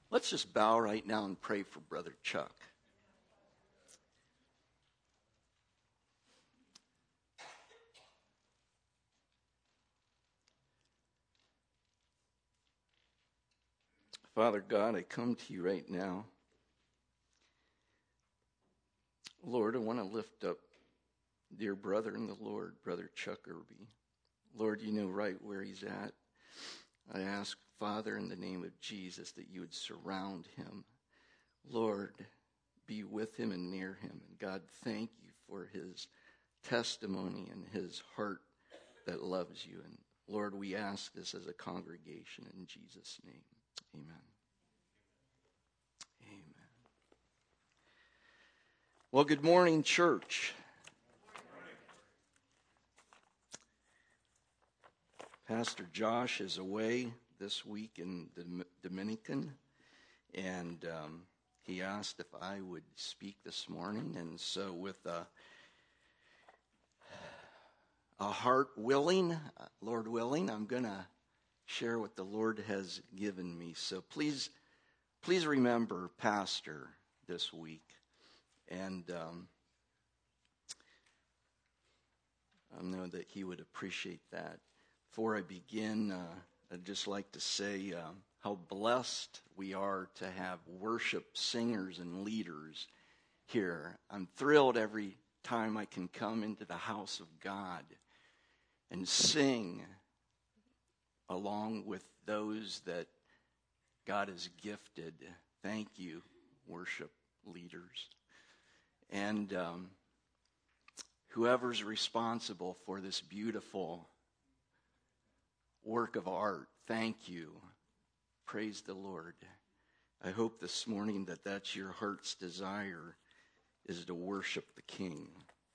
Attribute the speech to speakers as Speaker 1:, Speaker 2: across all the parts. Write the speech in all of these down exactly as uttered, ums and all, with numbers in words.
Speaker 1: Let's just bow right now and pray for Brother Chuck. Father God, I come to you right now. Lord, I want to lift up dear brother in the Lord, Brother Chuck Irby. Lord, you know right where he's at. I ask, Father, in the name of Jesus, that you would surround him. Lord, be with him and near him. And God, thank you for his testimony and his heart that loves you. And Lord, we ask this as a congregation in Jesus' name. Amen. Amen. Well, good morning, church. Pastor Josh is away this week in the Dominican, and um, he asked if I would speak this morning. And so with a, a heart willing, Lord willing, I'm going to share what the Lord has given me. So please, please remember Pastor this week. And um, I know that he would appreciate that. Before I begin, uh, I'd just like to say uh, how blessed we are to have worship singers and leaders here. I'm thrilled every time I can come into the house of God and sing along with those that God has gifted. Thank you, worship leaders. And um, whoever's responsible for this beautiful work of art, thank you. Praise the Lord. I hope this morning that that's your heart's desire, is to worship the King.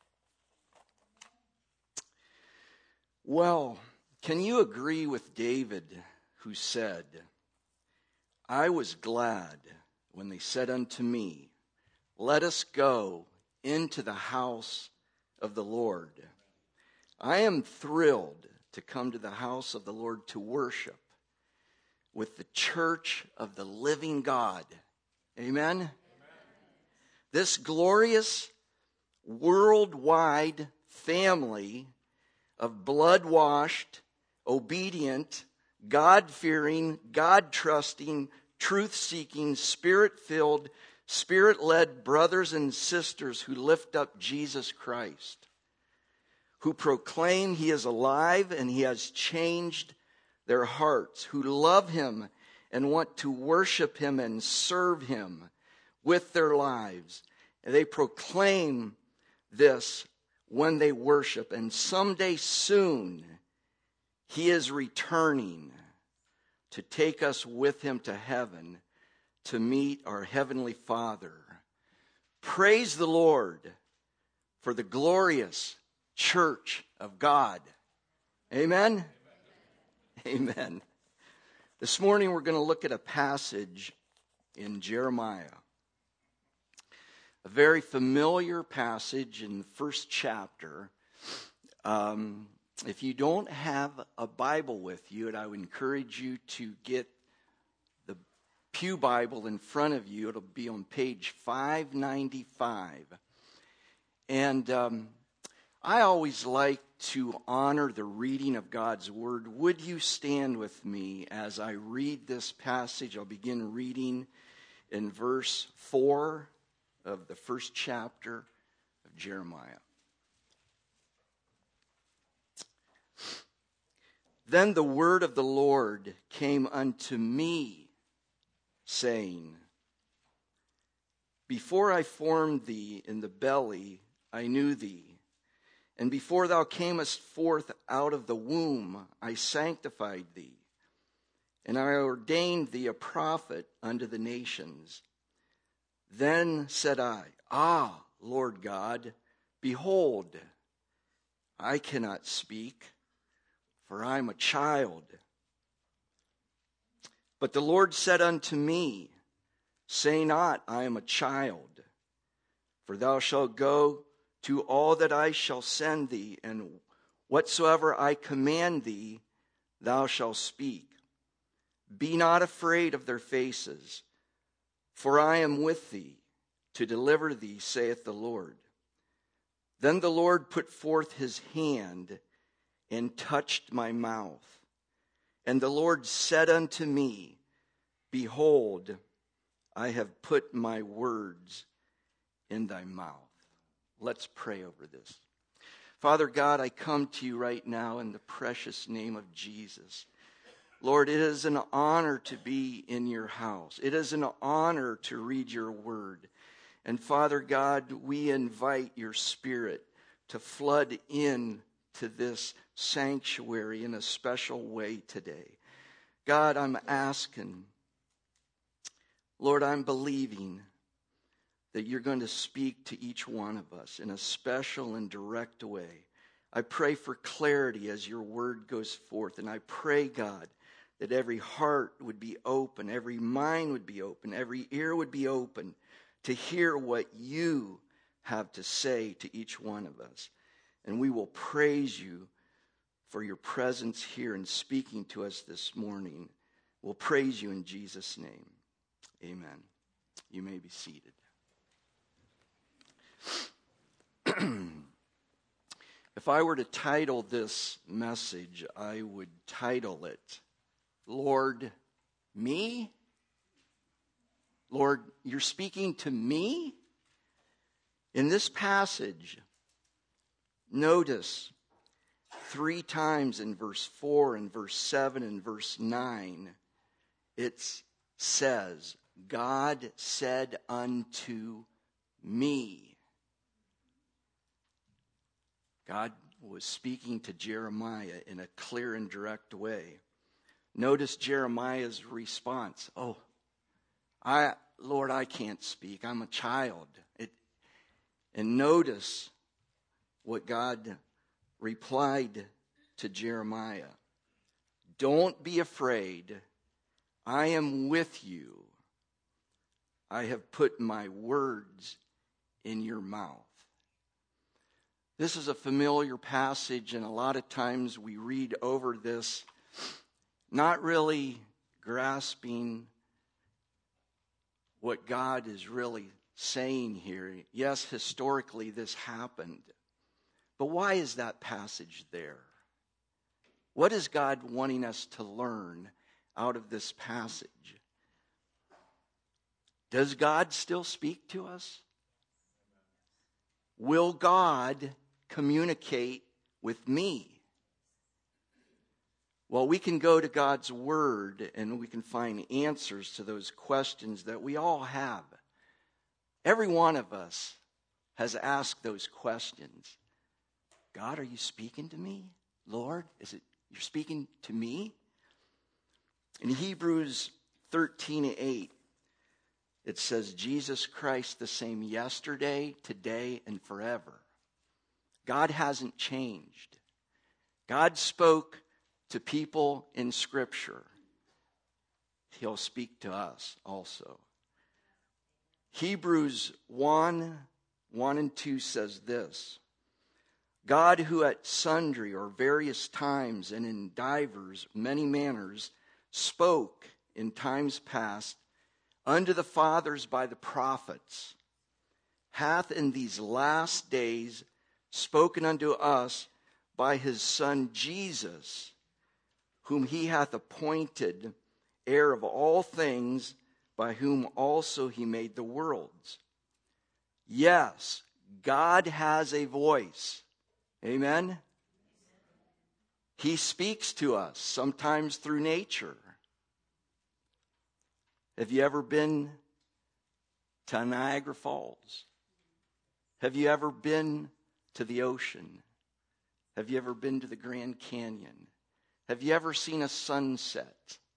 Speaker 1: Well, can you agree with David, who said, I was glad when they said unto me, let us go into the house of the Lord. I am thrilled to come to the house of the Lord to worship with the church of the living God. Amen? Amen. This glorious worldwide family of blood-washed, obedient, God-fearing, God-trusting, truth-seeking, Spirit-filled, Spirit-led brothers and sisters who lift up Jesus Christ, who proclaim he is alive and he has changed their hearts, who love him and want to worship him and serve him with their lives. And they proclaim this when they worship. And someday soon, he is returning to take us with him to heaven to meet our Heavenly Father. Praise the Lord for the glorious church of God. Amen? Amen. Amen. This morning we're going to look at a passage in Jeremiah. A very familiar passage in the first chapter. Um, if you don't have a Bible with you, and I would encourage you to get the Pew Bible in front of you. It'll be on page five ninety-five. And um, I always like to honor the reading of God's Word. Would you stand with me as I read this passage? I'll begin reading in verse four of the first chapter of Jeremiah. Then the word of the Lord came unto me, saying, Before I formed thee in the belly, I knew thee. And before thou camest forth out of the womb, I sanctified thee. And I ordained thee a prophet unto the nations. Then said I, Ah, Lord God, behold, I cannot speak, for I am a child. But the Lord said unto me, Say not, I am a child, for thou shalt go to all that I shall send thee, and whatsoever I command thee, thou shalt speak. Be not afraid of their faces, For I am with thee to deliver thee, saith the Lord. Then the Lord put forth his hand and touched my mouth. And the Lord said unto me, Behold, I have put my words in thy mouth. Let's pray over this. Father God, I come to you right now in the precious name of Jesus. Lord, it is an honor to be in your house. It is an honor to read your word. And Father God, we invite your Spirit to flood in to this sanctuary in a special way today. God, I'm asking, Lord, I'm believing that you're going to speak to each one of us in a special and direct way. I pray for clarity as your word goes forth. And I pray, God, that every heart would be open, every mind would be open, every ear would be open to hear what you have to say to each one of us. And we will praise you for your presence here and speaking to us this morning. We'll praise you in Jesus' name. Amen. You may be seated. If I were to title this message, I would title it, Lord, me? Lord, you're speaking to me? In this passage, notice three times in verse four and verse seven and verse nine, it says, God said unto me. God was speaking to Jeremiah in a clear and direct way. Notice Jeremiah's response. Oh, I, Lord, I can't speak. I'm a child. It, and notice what God replied to Jeremiah. Don't be afraid. I am with you. I have put my words in your mouth. This is a familiar passage, and a lot of times we read over this, not really grasping what God is really saying here. Yes, historically this happened. But why is that passage there? What is God wanting us to learn out of this passage? Does God still speak to us? Will God communicate with me? Well, we can go to God's word and we can find answers to those questions that we all have. Every one of us has asked those questions. God, are you speaking to me? Lord, is it you're speaking to me? In Hebrews thirteen eight, it says, Jesus Christ the same yesterday, today, and forever. God hasn't changed. God spoke to people in Scripture. He'll speak to us also. Hebrews one, one and two says this. God, who at sundry or various times and in divers many manners spoke in times past unto the fathers by the prophets, hath in these last days spoken unto us by his Son Jesus, whom he hath appointed heir of all things, by whom also he made the worlds. Yes, God has a voice. Amen? He speaks to us, sometimes through nature. Have you ever been to Niagara Falls? Have you ever been to the ocean? Have you ever been to the Grand Canyon? Have you ever seen a sunset?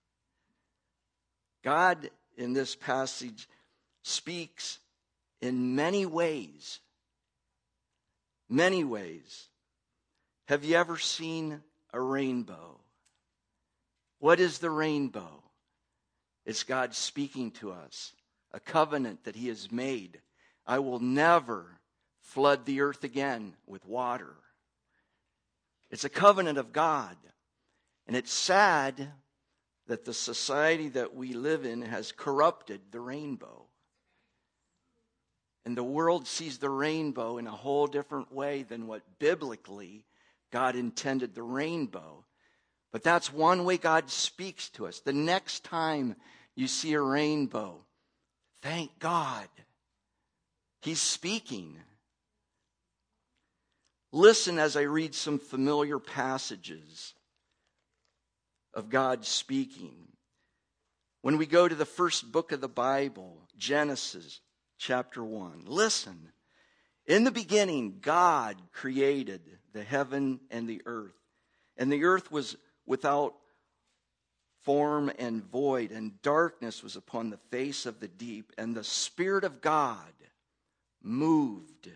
Speaker 1: God, in this passage, speaks in many ways. Many ways. Have you ever seen a rainbow? What is the rainbow? It's God speaking to us, a covenant that he has made. I will never flood the earth again with water. It's a covenant of God. And it's sad that the society that we live in has corrupted the rainbow. And the world sees the rainbow in a whole different way than what biblically God intended the rainbow. But that's one way God speaks to us. The next time you see a rainbow, thank God. He's speaking. Listen as I read some familiar passages of God speaking. When we go to the first book of the Bible, Genesis chapter one, listen. In the beginning, God created the heaven and the earth. And the earth was without form and void, and darkness was upon the face of the deep, and the Spirit of God moved.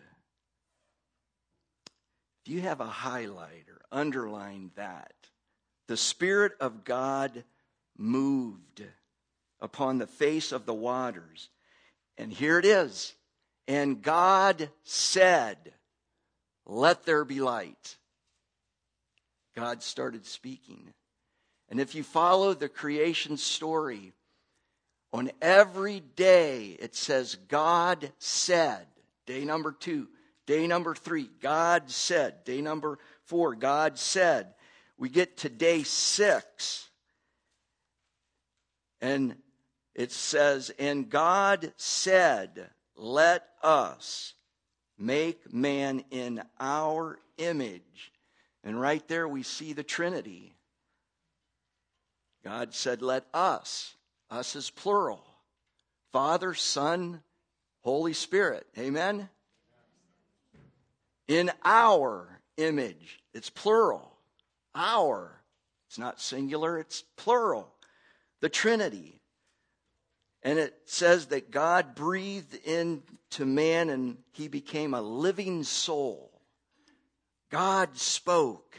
Speaker 1: If you have a highlighter, underline that. The Spirit of God moved upon the face of the waters. And here it is. And God said, "Let there be light." God started speaking. And if you follow the creation story, on every day it says, God said. Day number two, day number three, God said. Day number four, God said. We get to day six, and it says, and God said, let us make man in our image. And right there we see the Trinity. God said, let us. Us is plural. Father, Son, Holy Spirit. Amen? In our image. It's plural. Our. It's not singular, it's plural. The Trinity. And it says that God breathed into man and he became a living soul. God spoke.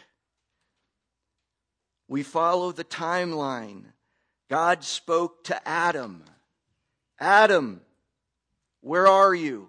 Speaker 1: We follow the timeline. God spoke to Adam. Adam, where are you?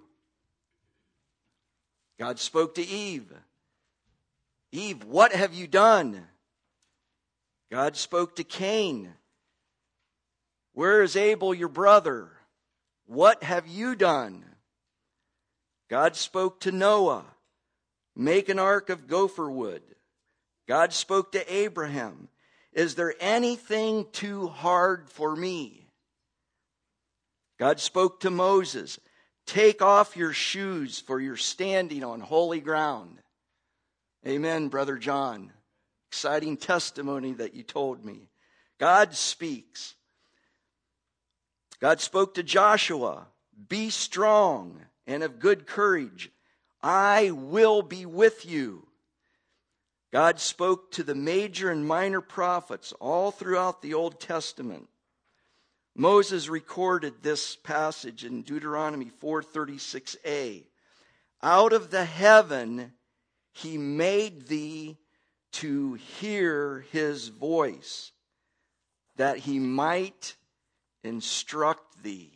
Speaker 1: God spoke to Eve. Eve, what have you done? God spoke to Cain. Where is Abel, your brother? What have you done? God spoke to Noah. Make an ark of gopher wood. God spoke to Abraham. Is there anything too hard for me? God spoke to Moses. Take off your shoes, for you're standing on holy ground. Amen, Brother John. Exciting testimony that you told me. God speaks. God spoke to Joshua. Be strong and of good courage. I will be with you. God spoke to the major and minor prophets all throughout the Old Testament. Moses recorded this passage in Deuteronomy four thirty-six a. Out of the heaven he made thee to hear his voice, that he might instruct thee.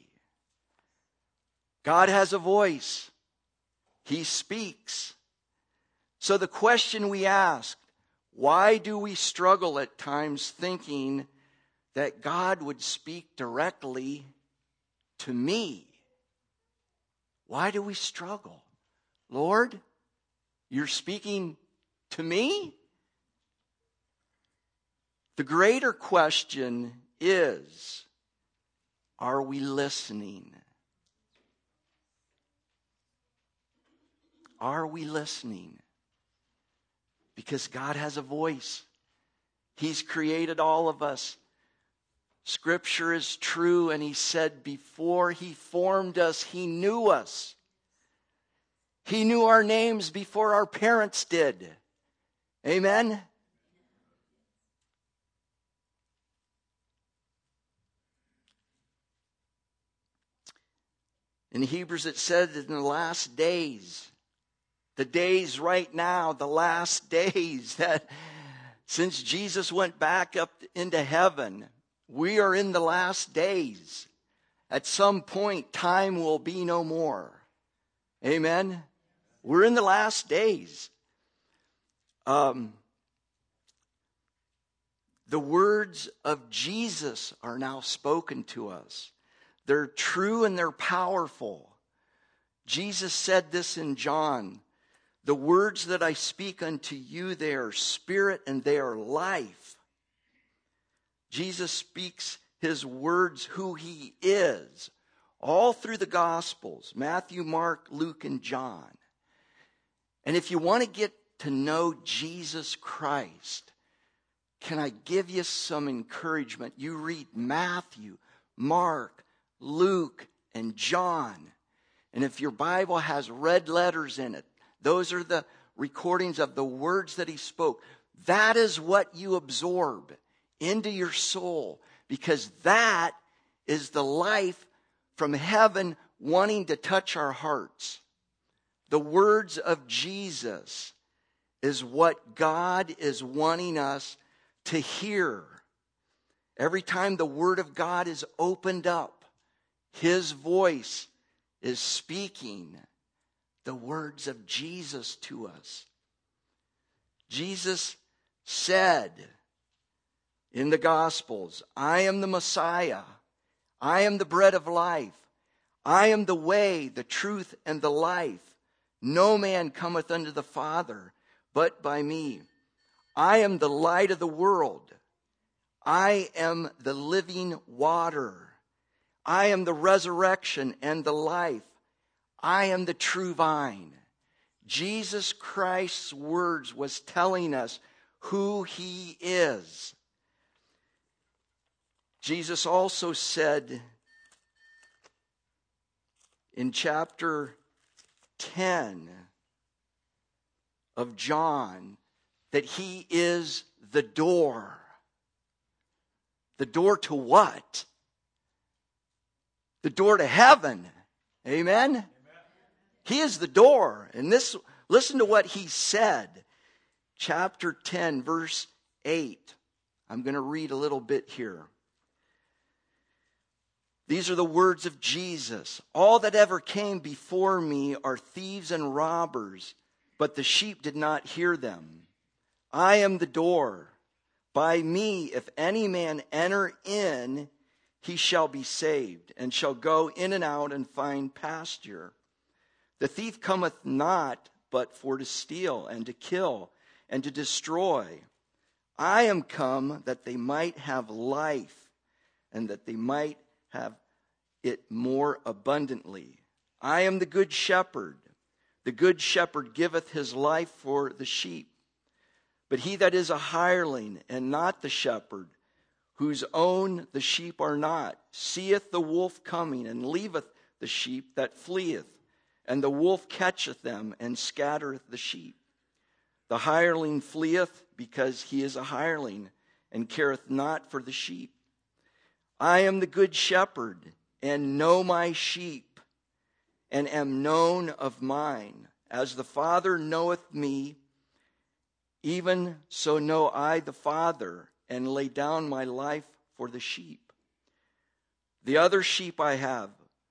Speaker 1: God has a voice. He speaks. So the question we ask, why do we struggle at times thinking that God would speak directly to me? Why do we struggle? Lord, you're speaking to me? The greater question is, are we listening? Are we listening? Because God has a voice. He's created all of us. Scripture is true, and he said before he formed us, he knew us. He knew our names before our parents did. Amen? In Hebrews it said that in the last days, the days right now, the last days, that since Jesus went back up into heaven, we are in the last days. At some point, time will be no more. Amen? We're in the last days. Um, The words of Jesus are now spoken to us. They're true and they're powerful. Jesus said this in John, "The words that I speak unto you, they are spirit and they are life." Jesus speaks his words, who he is, all through the Gospels, Matthew, Mark, Luke, and John. And if you want to get to know Jesus Christ, can I give you some encouragement? You read Matthew, Mark, Luke, and John. And if your Bible has red letters in it, those are the recordings of the words that he spoke. That is what you absorb into your soul, because that is the life from heaven wanting to touch our hearts. The words of Jesus is what God is wanting us to hear. Every time the Word of God is opened up, his voice is speaking the words of Jesus to us. Jesus said in the Gospels, "I am the Messiah. I am the bread of life. I am the way, the truth, and the life. No man cometh unto the Father but by me. I am the light of the world. I am the living water. I am the resurrection and the life. I am the true vine." Jesus Christ's words was telling us who he is. Jesus also said in chapter ten of John that he is the door. The door to what? The door to heaven. Amen? Amen. He is the door. And this, listen to what he said. Chapter ten, verse eight. I'm going to read a little bit here. These are the words of Jesus. "All that ever came before me are thieves and robbers, but the sheep did not hear them. I am the door. By me, if any man enter in, he shall be saved, and shall go in and out and find pasture. The thief cometh not but for to steal and to kill and to destroy. I am come that they might have life, and that they might have it more abundantly. I am the good shepherd. The good shepherd giveth his life for the sheep. But he that is a hireling and not the shepherd, whose own the sheep are not, seeth the wolf coming, and leaveth the sheep that fleeth, and the wolf catcheth them, and scattereth the sheep. The hireling fleeth, because he is a hireling, and careth not for the sheep. I am the good shepherd, and know my sheep, and am known of mine. As the Father knoweth me, even so know I the Father, and lay down my life for the sheep. The other sheep I have,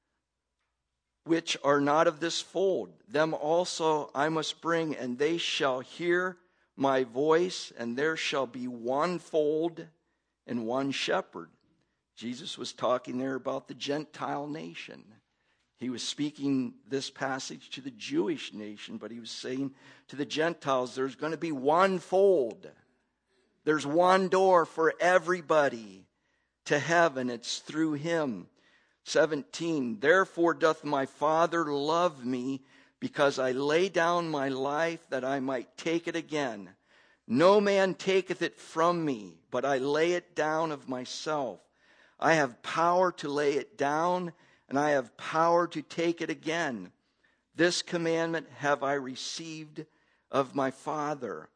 Speaker 1: which are not of this fold, them also I must bring, and they shall hear my voice, and there shall be one fold and one shepherd." Jesus was talking there about the Gentile nation. He was speaking this passage to the Jewish nation, but he was saying to the Gentiles, there's going to be one fold. There's one door for everybody to heaven. It's through him. seventeen, "Therefore doth my Father love me, because I lay down my life that I might take it again. No man taketh it from me, but I lay it down of myself. I have power to lay it down, and I have power to take it again. This commandment have I received of my Father."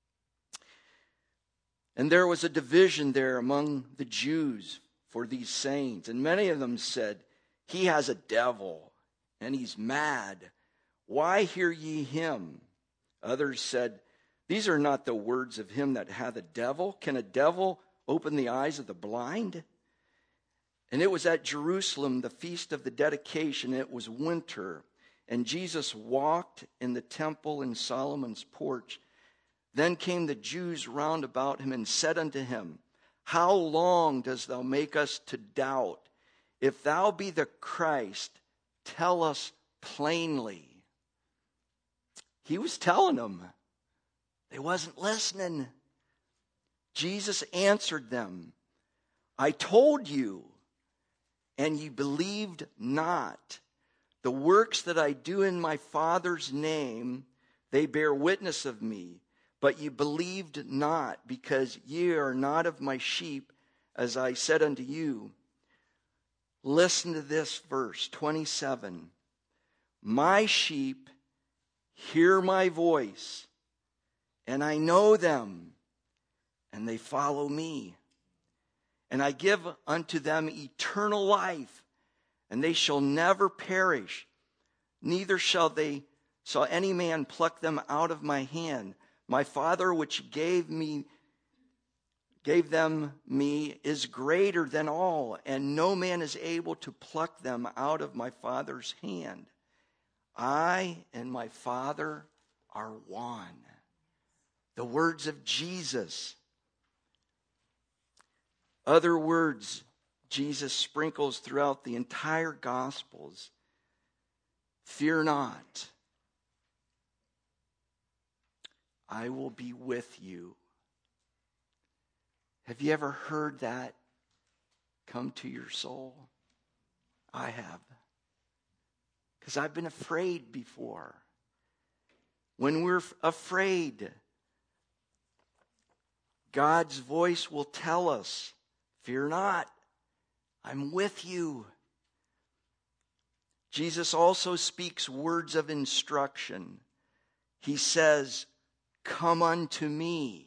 Speaker 1: And there was a division there among the Jews for these sayings. And many of them said, "He has a devil, and he's mad. Why hear ye him?" Others said, "These are not the words of him that hath a devil. Can a devil open the eyes of the blind?" And it was at Jerusalem, the feast of the dedication. It was winter, and Jesus walked in the temple in Solomon's porch. Then came the Jews round about him and said unto him, How long dost thou make us to doubt? If thou be the Christ, tell us plainly. He was telling them. They wasn't listening. Jesus answered them, I told you, and ye believed not. The works that I do in my Father's name, they bear witness of me. But ye believed not, because ye are not of my sheep, as I said unto you. Listen to this verse, twenty-seven. My sheep hear my voice, and I know them, and they follow me. And I give unto them eternal life, and they shall never perish, neither shall they shall any man pluck them out of my hand. My Father which gave me gave them me is greater than all, and no man is able to pluck them out of my Father's hand. I and my Father are one. The words of Jesus. Other words Jesus sprinkles throughout the entire Gospels. Fear not. I will be with you. Have you ever heard that come to your soul? I have. Because I've been afraid before. When we're afraid, God's voice will tell us, fear not, I'm with you. Jesus also speaks words of instruction. He says, come unto me.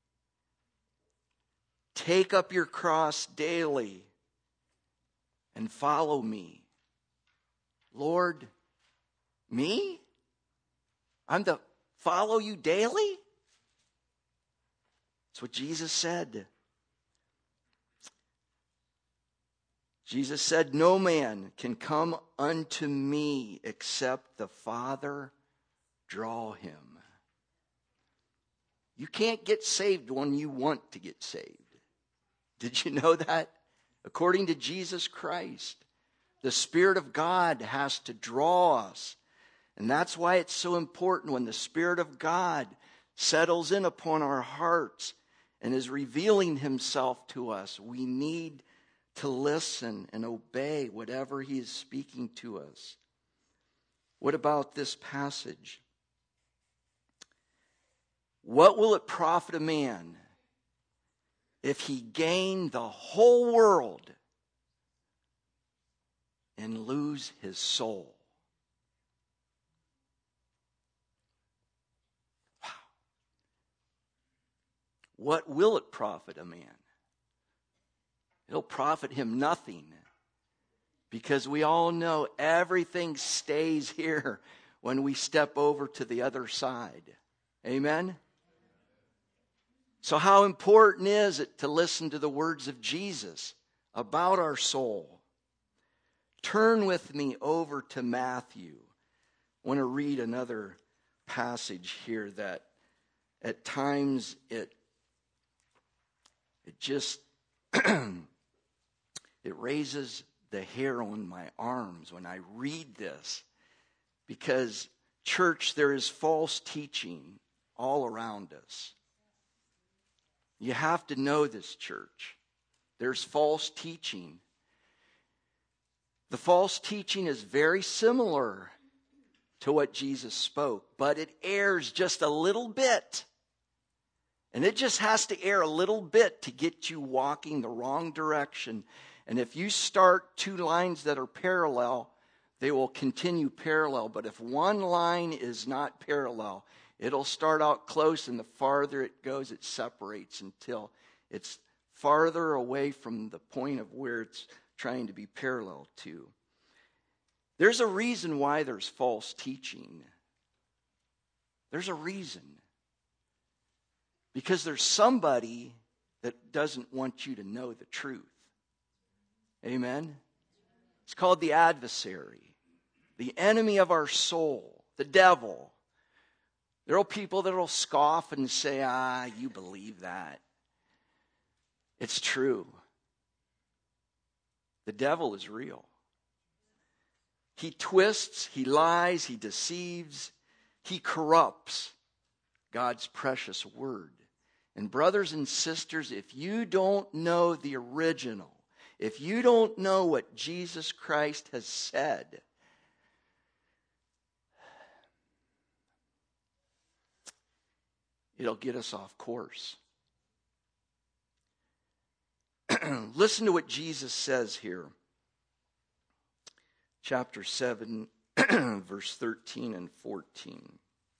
Speaker 1: Take up your cross daily and follow me. Lord, me? I'm to follow you daily? That's what Jesus said. Jesus said, no man can come unto me except the Father draw him. You can't get saved when you want to get saved. Did you know that? According to Jesus Christ, the Spirit of God has to draw us. And that's why it's so important when the Spirit of God settles in upon our hearts and is revealing himself to us. We need to listen and obey whatever he is speaking to us. What about this passage? What will it profit a man if he gain the whole world and lose his soul? Wow. What will it profit a man? It'll profit him nothing, because we all know everything stays here when we step over to the other side. Amen? So how important is it to listen to the words of Jesus about our soul? Turn with me over to Matthew. I want to read another passage here that at times it, it just, it raises the hair on my arms when I read this. Because, church, there is false teaching all around us. You have to know this, church. There's false teaching. The false teaching is very similar to what Jesus spoke, but it errs just a little bit. And it just has to err a little bit to get you walking the wrong direction. And if you start two lines that are parallel, they will continue parallel. But if one line is not parallel, it'll start out close, and the farther it goes, it separates until it's farther away from the point of where it's trying to be parallel to. There's a reason why there's false teaching. There's a reason. Because there's somebody that doesn't want you to know the truth. Amen? It's called the adversary, the enemy of our soul, the devil. There are people that will scoff and say, ah, you believe that. It's true. The devil is real. He twists, he lies, he deceives, he corrupts God's precious word. And brothers and sisters, if you don't know the original, if you don't know what Jesus Christ has said, it'll get us off course. Listen to what Jesus says here. Chapter seven, verse thirteen and fourteen.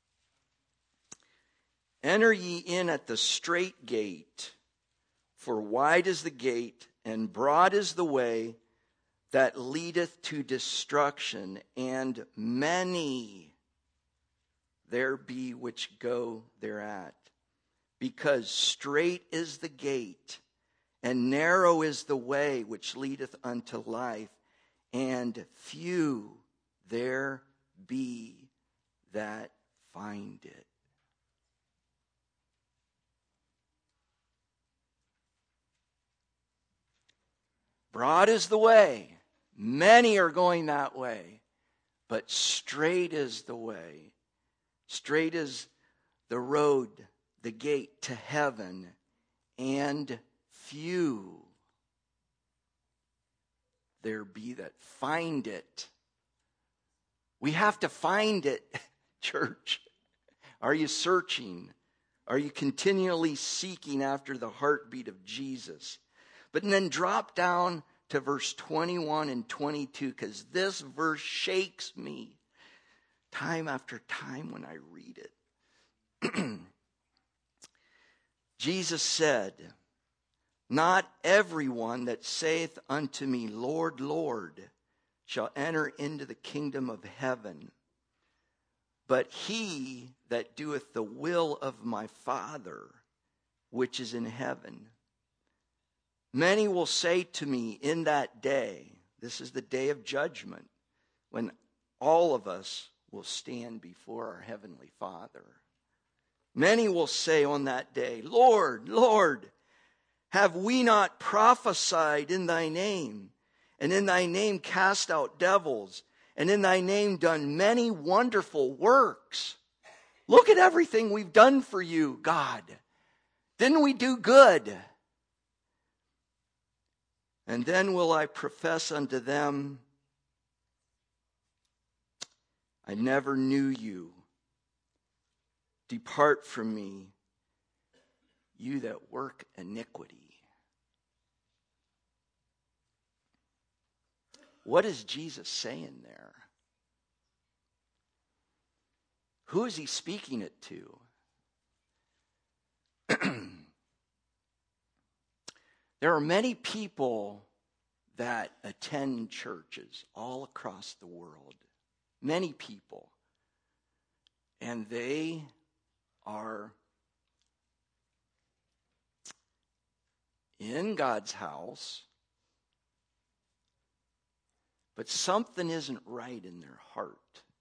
Speaker 1: Enter ye in at the strait gate, for wide is the gate, and broad is the way that leadeth to destruction, and many there be which go thereat. Because strait is the gate, and narrow is the way which leadeth unto life, and few there be that find it. Broad is the way. Many are going that way. But straight is the way. Straight is the road, the gate to heaven. And few there be that find it. We have to find it, church. Are you searching? Are you continually seeking after the heartbeat of Jesus? But then drop down to verse twenty-one and twenty-two, because this verse shakes me time after time when I read it. Jesus said, not everyone that saith unto me, Lord, Lord, shall enter into the kingdom of heaven, but he that doeth the will of my Father, which is in heaven. Many will say to me in that day, this is the day of judgment, when all of us will stand before our heavenly Father. Many will say on that day, Lord, Lord, have we not prophesied in thy name, and in thy name cast out devils, and in thy name done many wonderful works? Look at everything we've done for you, God. Didn't we do good? And then will I profess unto them, I never knew you. Depart from me, you that work iniquity. What is Jesus saying there? Who is he speaking it to? There are many people that attend churches all across the world. Many people. And they are in God's house, but something isn't right in their heart.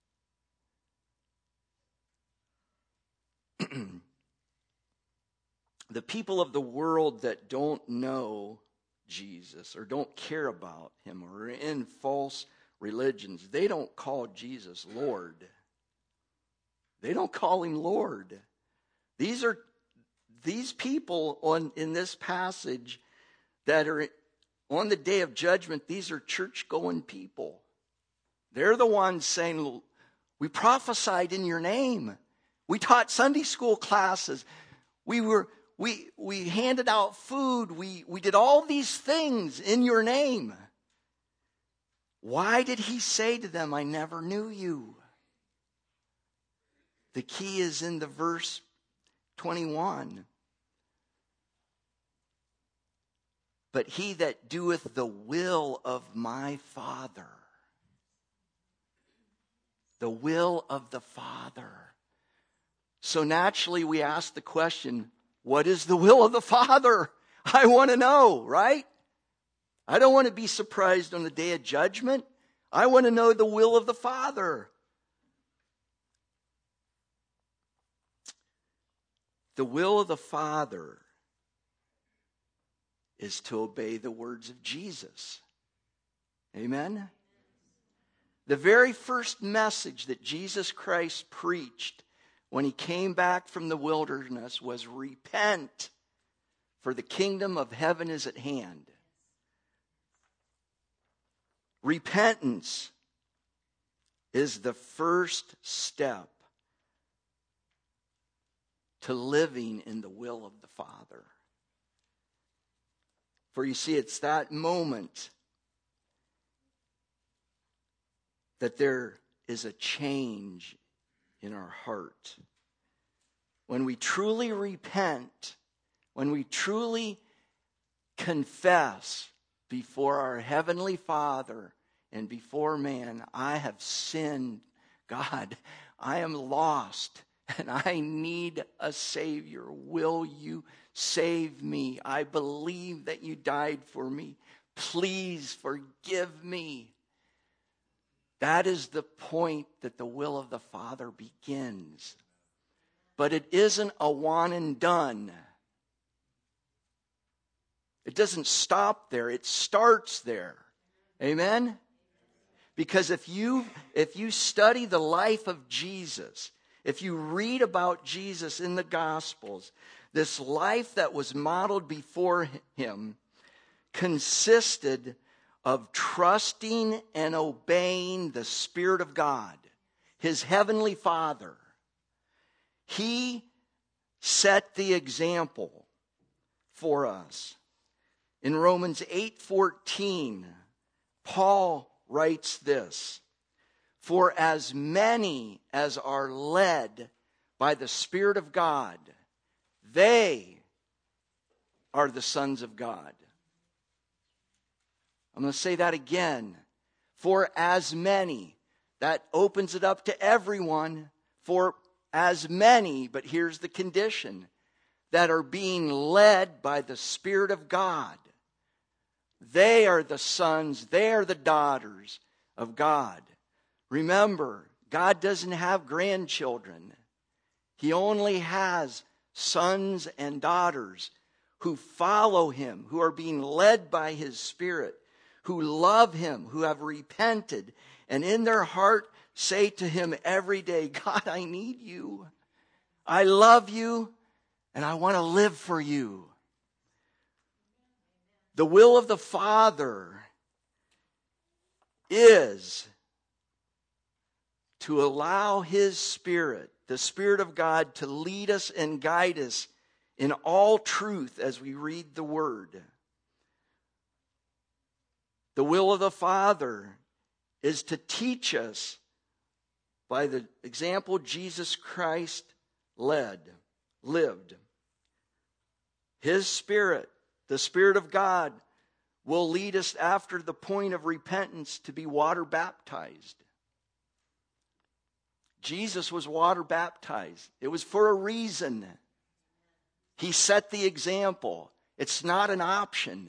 Speaker 1: The people of the world that don't know Jesus or don't care about him or are in false religions, they don't call Jesus Lord. They don't call him Lord. These are these people on in this passage that are on the day of judgment. These are church-going people. They're the ones saying, we prophesied in your name. We taught Sunday school classes. We were we we handed out food. We we did all these things in your name. Why did he say to them, I never knew you? The key is in the verse twenty-one. But he that doeth the will of my Father. The will of the Father. So naturally we ask the question, what is the will of the Father? I want to know, right? I don't want to be surprised on the day of judgment. I want to know the will of the Father. The will of the Father is to obey the words of Jesus. Amen? The very first message that Jesus Christ preached when he came back from the wilderness was repent, for the kingdom of heaven is at hand. Repentance is the first step to living in the will of the Father. For you see, it's that moment that there is a change in our heart. When we truly repent, when we truly confess before our Heavenly Father and before man, I have sinned. God, I am lost and I need a Savior. Will you save me? I believe that you died for me. Please forgive me. That is the point that the will of the Father begins. But it isn't a one and done. It doesn't stop there. It starts there. Amen? Because if you, if you study the life of Jesus, if you read about Jesus in the Gospels, this life that was modeled before him consisted of trusting and obeying the Spirit of God, his heavenly Father. He set the example for us. In Romans eight fourteen, Paul writes this: "For as many as are led by the Spirit of God, they are the sons of God." I'm going to say that again. For as many. That opens it up to everyone. For as many, but here's the condition, that are being led by the Spirit of God. They are the sons, they are the daughters of God. Remember, God doesn't have grandchildren. He only has sons and daughters who follow him, who are being led by his Spirit, who love him, who have repented, and in their heart say to him every day, God, I need you. I love you, and I want to live for you. The will of the Father is to allow his Spirit, the Spirit of God, to lead us and guide us in all truth as we read the Word. The will of the Father is to teach us by the example Jesus Christ led, lived. His Spirit, the Spirit of God, will lead us after the point of repentance to be water baptized. Jesus was water baptized. It was for a reason. He set the example. It's not an option.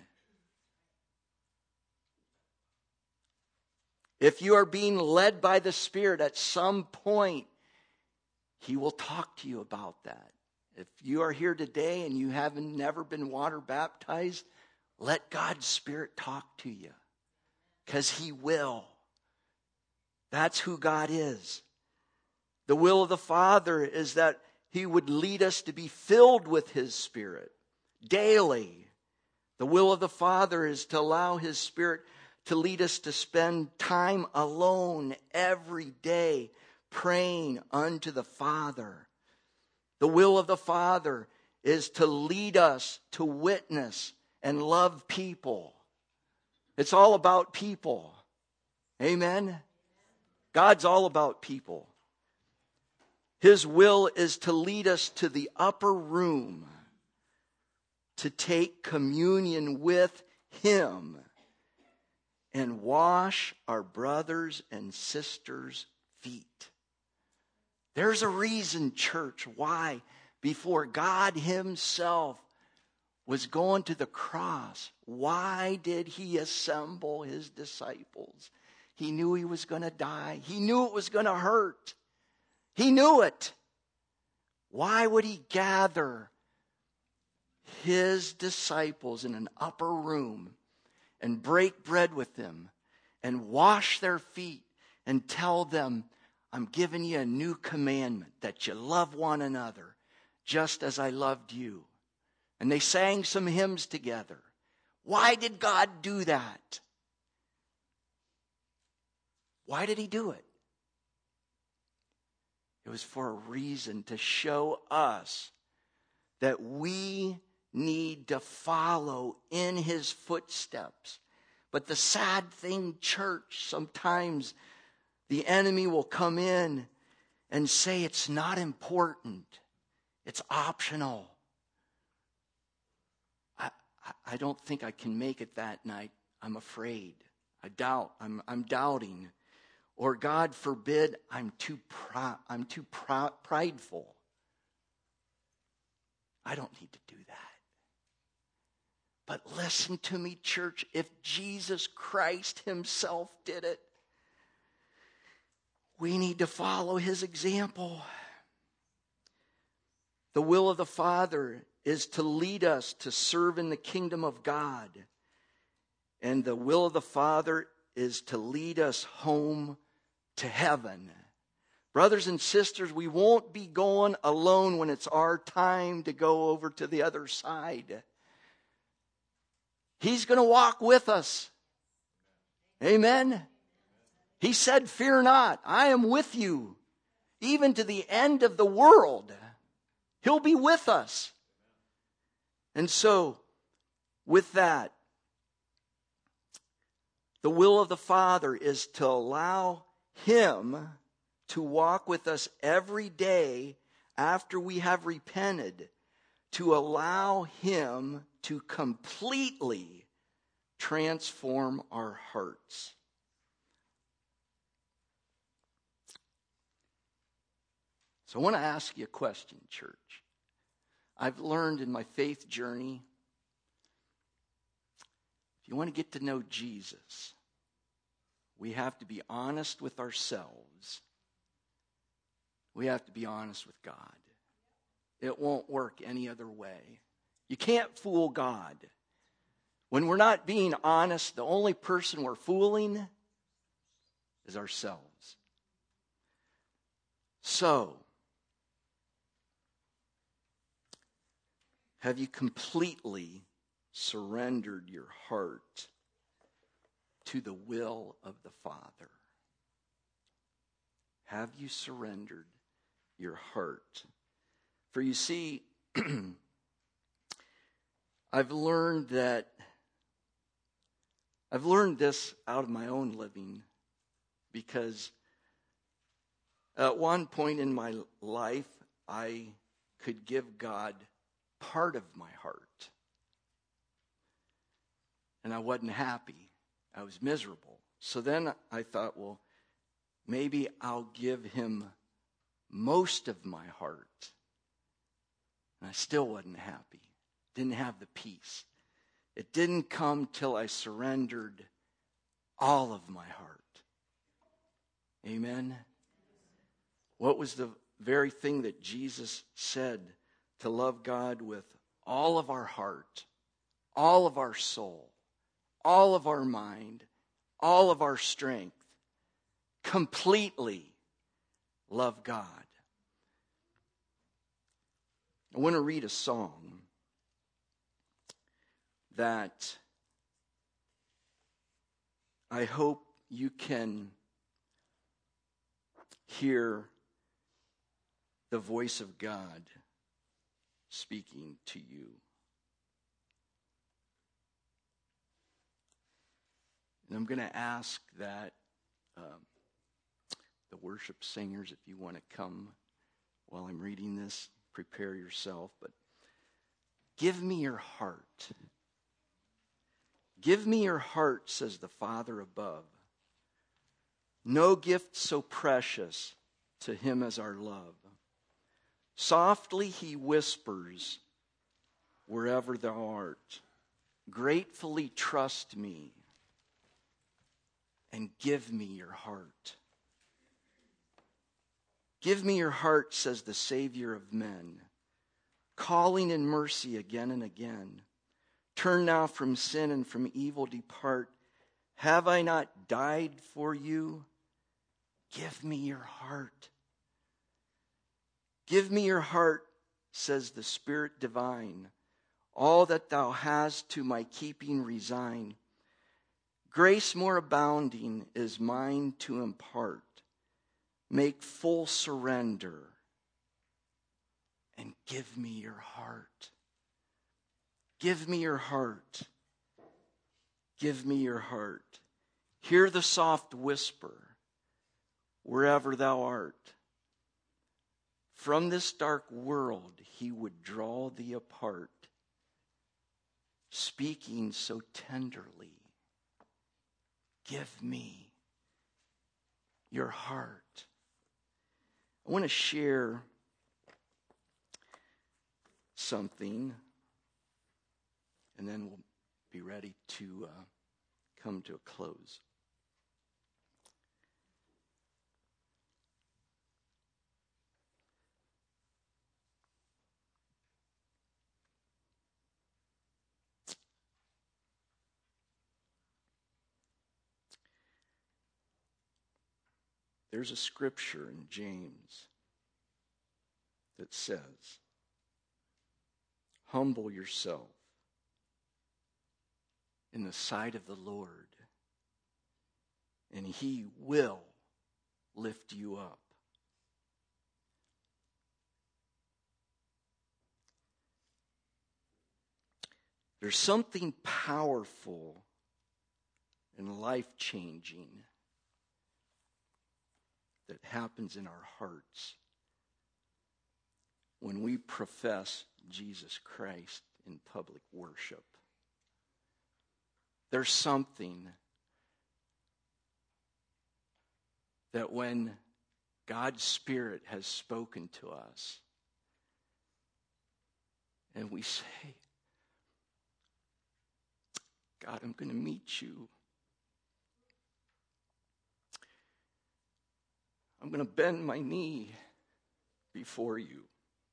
Speaker 1: If you are being led by the Spirit, at some point, he will talk to you about that. If you are here today and you haven't never been water baptized, let God's Spirit talk to you. Because he will. That's who God is. The will of the Father is that he would lead us to be filled with his Spirit daily. The will of the Father is to allow his Spirit to lead us to spend time alone every day praying unto the Father. The will of the Father is to lead us to witness and love people. It's all about people. Amen? God's all about people. His will is to lead us to the upper room to take communion with him and wash our brothers and sisters' feet. There's a reason, church, why before God himself was going to the cross, why did he assemble his disciples? He knew he was going to die. He knew it was going to hurt. He knew it. Why would he gather his disciples in an upper room and break bread with them and wash their feet and tell them, I'm giving you a new commandment, that you love one another just as I loved you. And they sang some hymns together. Why did God do that? Why did he do it? It was for a reason, to show us that we need to follow in his footsteps. But the sad thing, church, sometimes the enemy will come in and say it's not important. It's optional. I, I don't think I can make it that night. I'm afraid. I doubt. I'm, I'm doubting. Or God forbid, I'm too proud. I'm too proud, prideful. I don't need to do that. But listen to me, church. If Jesus Christ himself did it, we need to follow his example. The will of the Father is to lead us to serve in the kingdom of God. And the will of the Father is to lead us home to heaven. Brothers and sisters, we won't be going alone when it's our time to go over to the other side. He's going to walk with us. Amen. He said, fear not, I am with you, even to the end of the world. He'll be with us. And so, with that, the will of the Father is to allow him to walk with us every day after we have repented, to allow him to completely transform our hearts. So I want to ask you a question, church. I've learned in my faith journey, if you want to get to know Jesus, we have to be honest with ourselves. We have to be honest with God. It won't work any other way. You can't fool God. When we're not being honest, the only person we're fooling is ourselves. So, have you completely surrendered your heart to the will of the Father? Have you surrendered your heart? For you see, I've learned that, I've learned this out of my own living, because at one point in my life, I could give God part of my heart. And I wasn't happy. I was miserable. So then I thought, well, maybe I'll give him most of my heart. And I still wasn't happy. Didn't have the peace. It didn't come till I surrendered all of my heart. Amen? What was the very thing that Jesus said? To love God with all of our heart, all of our soul, all of our mind, all of our strength. Completely love God. I want to read a song that I hope you can hear the voice of God speaking to you. And I'm going to ask that um, the worship singers, if you want to come while I'm reading this, prepare yourself. But give me your heart. Give me your heart, says the Father above. No gift so precious to him as our love. Softly he whispers, wherever thou art, gratefully trust me and give me your heart. Give me your heart, says the Savior of men. calling in mercy again and again. Turn now from sin and from evil depart. Have I not died for you? Give me your heart. Give me your heart, says the Spirit divine. All that thou hast to my keeping resign. Grace more abounding is mine to impart. Make full surrender and give me your heart. Give me your heart. Give me your heart. Hear the soft whisper wherever thou art. From this dark world he would draw thee apart, speaking so tenderly. Give me your heart. I want to share something, and then we'll be ready to uh, come to a close. There's a scripture in James that says, humble yourself in the sight of the Lord, and he will lift you up. There's something powerful and life-changing that happens in our hearts when we profess Jesus Christ in public worship. There's something that when God's Spirit has spoken to us and we say, God, I'm going to meet you. I'm going to bend my knee before you.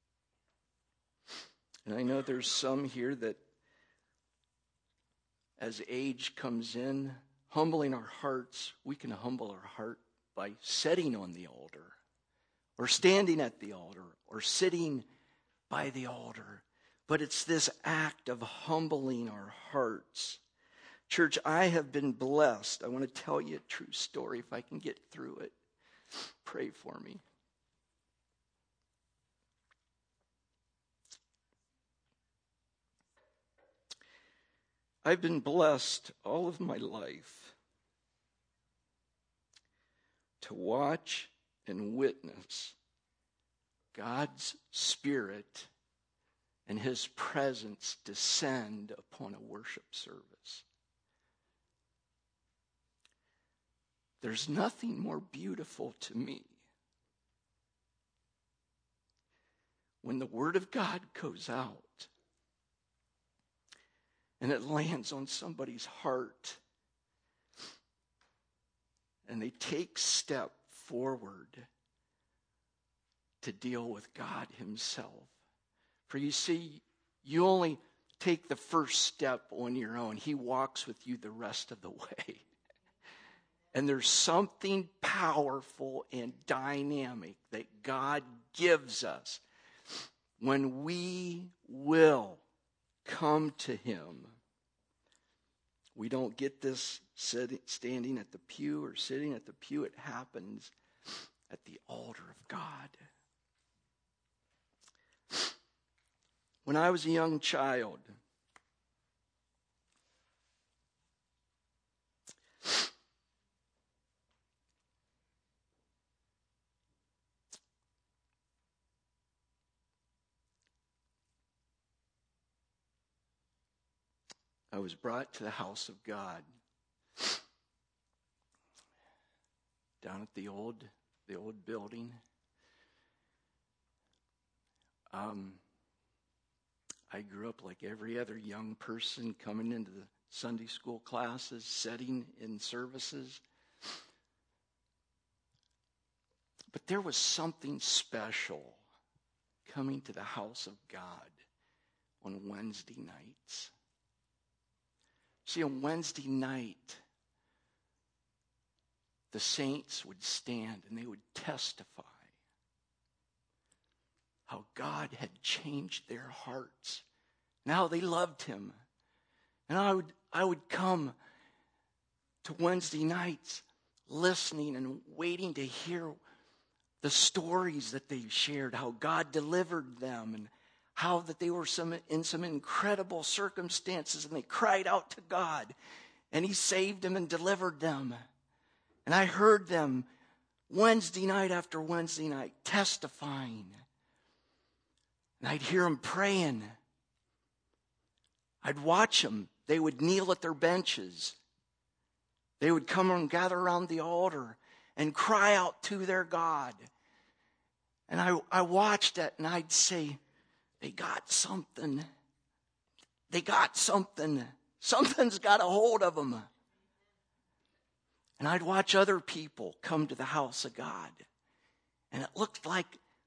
Speaker 1: And I know there's some here that as age comes in, humbling our hearts, we can humble our heart by sitting on the altar or standing at the altar or sitting by the altar. But it's this act of humbling our hearts. Church, I have been blessed. I want to tell you a true story if I can get through it. Pray for me. I've been blessed all of my life to watch and witness God's Spirit and His presence descend upon a worship service. There's nothing more beautiful to me when the Word of God goes out and it lands on somebody's heart and they take step forward to deal with God Himself. For you see, you only take the first step on your own. He walks with you the rest of the way. And there's something powerful and dynamic that God gives us when we will come to Him. We don't get this sitting, standing at the pew or sitting at the pew. It happens at the altar of God. When I was a young child, I was brought to the house of God down at the old, the old building. Um, I grew up like every other young person, coming into the Sunday school classes, sitting in services. But there was something special coming to the house of God on Wednesday nights. See, on Wednesday night, the saints would stand and they would testify how God had changed their hearts and how they loved him. And I would I would come to Wednesday nights listening and waiting to hear the stories that they shared, how God delivered them and how that they were some in some incredible circumstances and they cried out to God and he saved them and delivered them. And I heard them Wednesday night after Wednesday night testifying. And I'd hear them praying. I'd watch them. They would kneel at their benches. They would come and gather around the altar and cry out to their God. And I, I watched that and I'd say, they got something. They got something. Something's got a hold of them. And I'd watch other people come to the house of God. And it looked like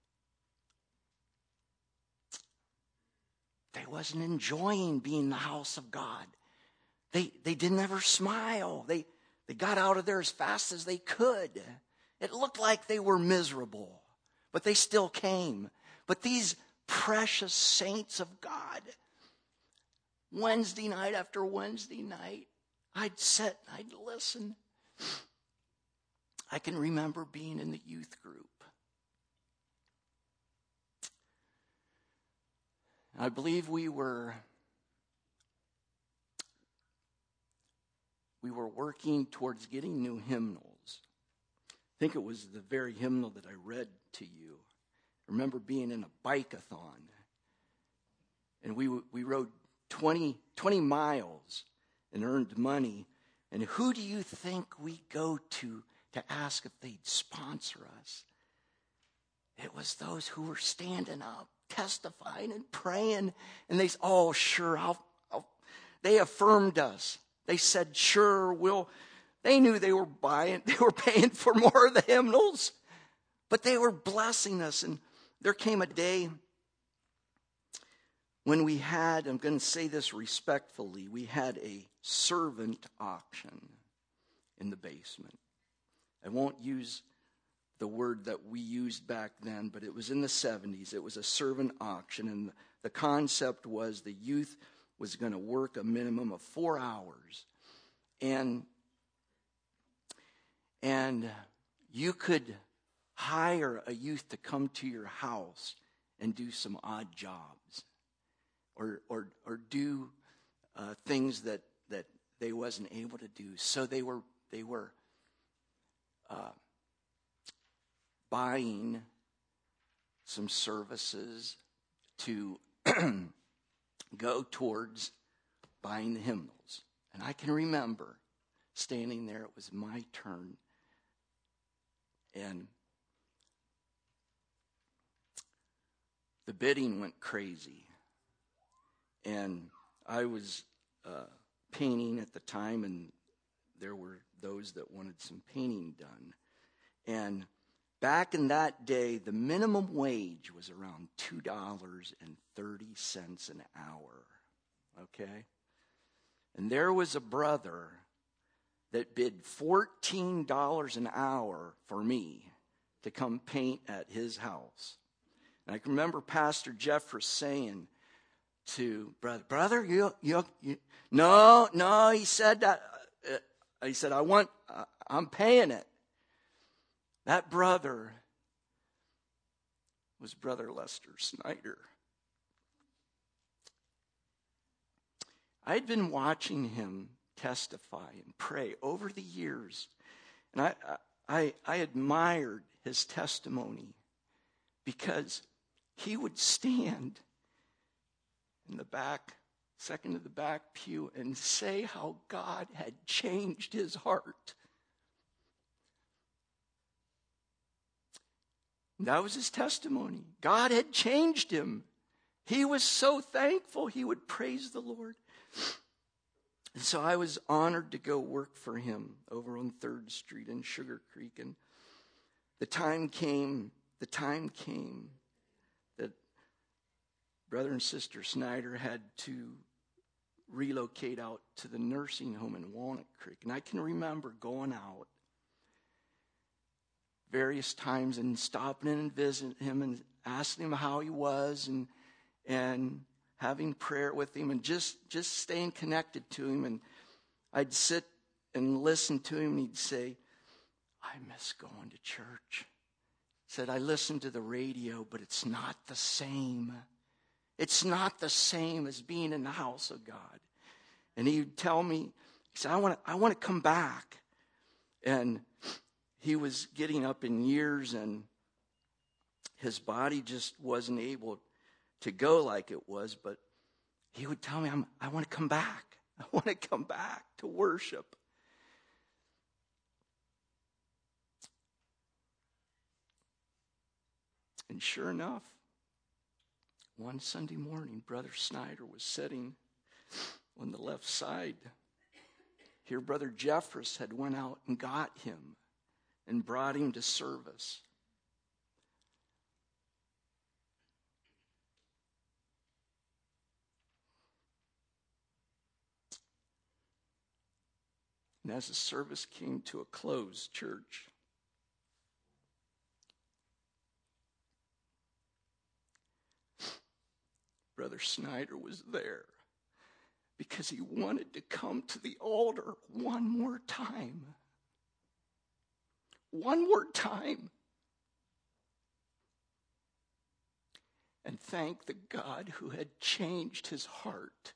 Speaker 1: they wasn't enjoying being in the house of God. They they didn't ever smile. They they got out of there as fast as they could. It looked like they were miserable, but they still came. But these precious saints of God, Wednesday night after Wednesday night, I'd sit and I'd listen. I can remember being in the youth group. I believe we were we were working towards getting new hymnals. I think it was the very hymnal that I read to you. I remember being in a bike-a-thon. And we we rode twenty, twenty miles and earned money. And who do you think we go to to ask if they'd sponsor us? It was those who were standing up, testifying and praying. And they said, oh, sure, I'll, I'll. They affirmed us. They said, sure, we'll. They knew they were buying, they were paying for more of the hymnals. But they were blessing us. And there came a day when we had, I'm going to say this respectfully, we had a servant auction in the basement. I won't use the word that we used back then, but it was in the seventies. It was a servant auction, and the concept was the youth was going to work a minimum of four hours. And, and you could hire a youth to come to your house and do some odd jobs. Or or or do uh, things that, that they wasn't able to do. So they were they were uh, buying some services to go towards buying the hymnals. And I can remember standing there. It was my turn, and the bidding went crazy. And I was uh, painting at the time, and there were those that wanted some painting done. And back in that day, the minimum wage was around two dollars and thirty cents an hour. Okay? And there was a brother that bid fourteen dollars an hour for me to come paint at his house. And I can remember Pastor Jeffress saying to brother, brother, you, you, you, no, no, he said that, uh, he said, I want, uh, I'm paying it. That brother was Brother Lester Snyder. I'd been watching him testify and pray over the years, and I, I, I admired his testimony because he would stand in the back, second to the back pew, and say how God had changed his heart. That was his testimony. God had changed him. He was so thankful he would praise the Lord. And so I was honored to go work for him over on third Street in Sugar Creek. And the time came, the time came that Brother and Sister Snyder had to relocate out to the nursing home in Walnut Creek. And I can remember going out various times and stopping in and visiting him and asking him how he was and and having prayer with him and just, just staying connected to him. And I'd sit and listen to him and he'd say, I miss going to church. He said, I listen to the radio, but it's not the same. It's not the same as being in the house of God. And he'd tell me, he said, I want to I want to come back. And he was getting up in years and his body just wasn't able to go like it was, but he would tell me, I'm, I want to come back. I want to come back to worship. And sure enough, one Sunday morning, Brother Snyder was sitting on the left side. Here, Brother Jeffress had went out and got him and brought him to service. And as the service came to a close, church, Brother Snyder was there because he wanted to come to the altar one more time. One more time. And thank the God who had changed his heart.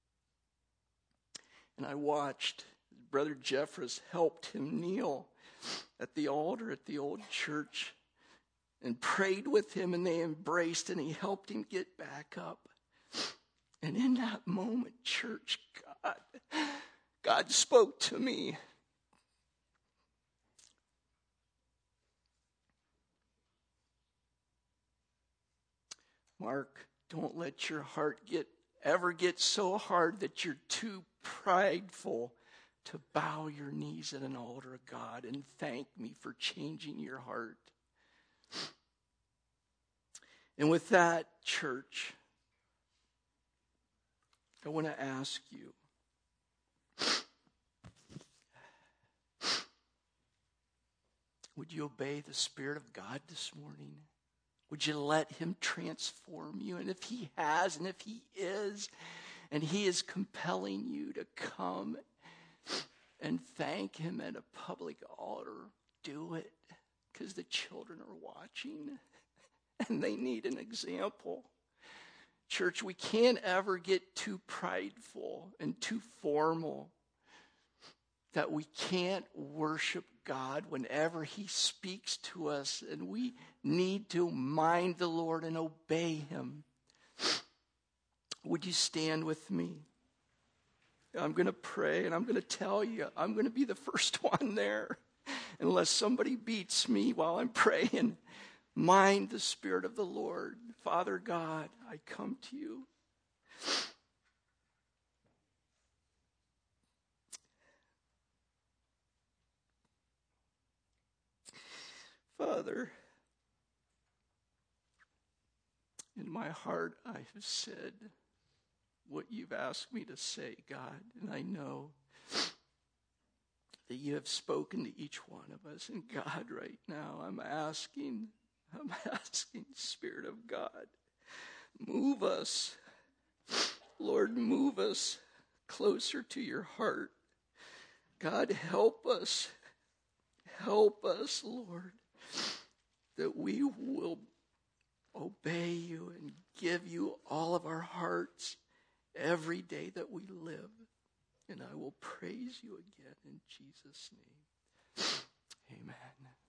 Speaker 1: And I watched Brother Jeffress helped him kneel at the altar at the old church and prayed with him, and they embraced, and he helped him get back up. And in that moment, church, God, God spoke to me. Mark, don't let your heart get ever get so hard that you're too prideful to bow your knees at an altar of God and thank me for changing your heart. And with that, church, I want to ask you, would you obey the Spirit of God this morning? Would you let him transform you? And if he has, and if he is, and he is compelling you to come and thank him at a public altar, do it, because the children are watching and they need an example. Church, we can't ever get too prideful and too formal that we can't worship God whenever he speaks to us, and we need to mind the Lord and obey him. Would you stand with me? I'm going to pray, and I'm going to tell you, I'm going to be the first one there. Unless somebody beats me while I'm praying, mind the Spirit of the Lord. Father God, I come to you. Father, in my heart I have said what you've asked me to say, God, and I know that you have spoken to each one of us. And God, right now, I'm asking, I'm asking, Spirit of God, move us. Lord, move us closer to your heart. God, help us. Help us, Lord, that we will obey you and give you all of our hearts every day that we live. And I will praise you again in Jesus' name. Amen.